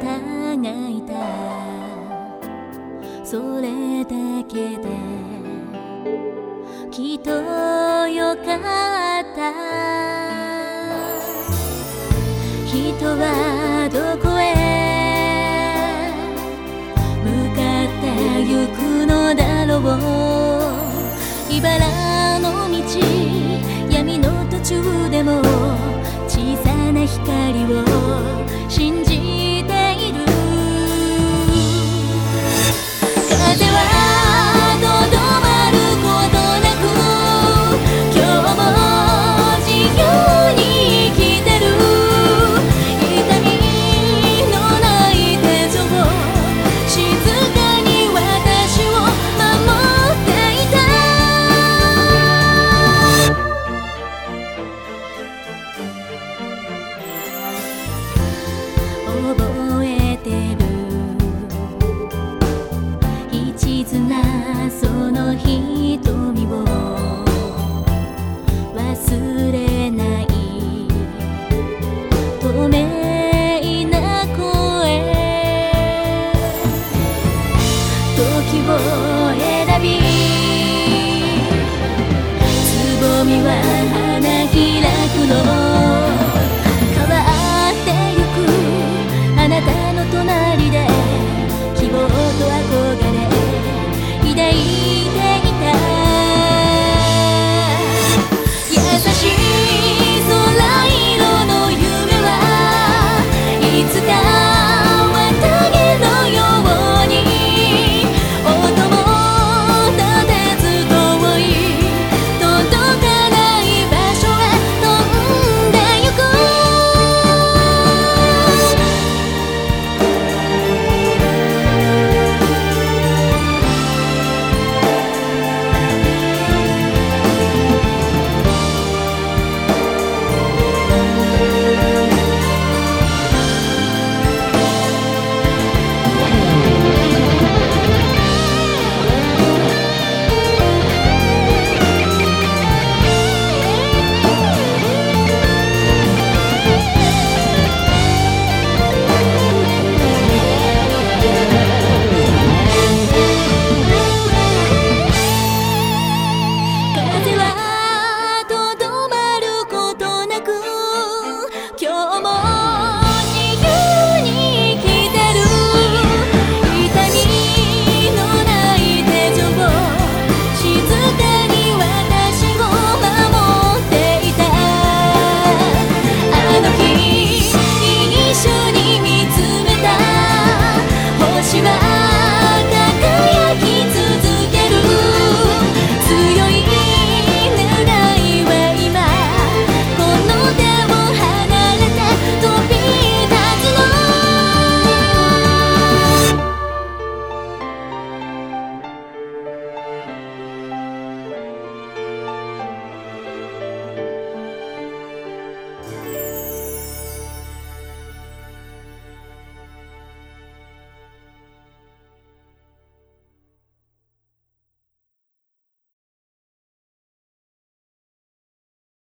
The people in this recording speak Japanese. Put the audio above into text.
いた、それだけできっとよかった。人はどこへ向かってゆくのだろう。茨の道、闇の途中でも小さな光を信じている。風はとどまることなく今日も自由に生きてる。痛みのない手錠、静かに私を守っていた。覚えてる一途なその瞳を忘れない透明な声。時を選びつぼみは花開くの。変わってゆくあなたの隣で希望と憧れ抱いていた。優しい空色の夢はいつか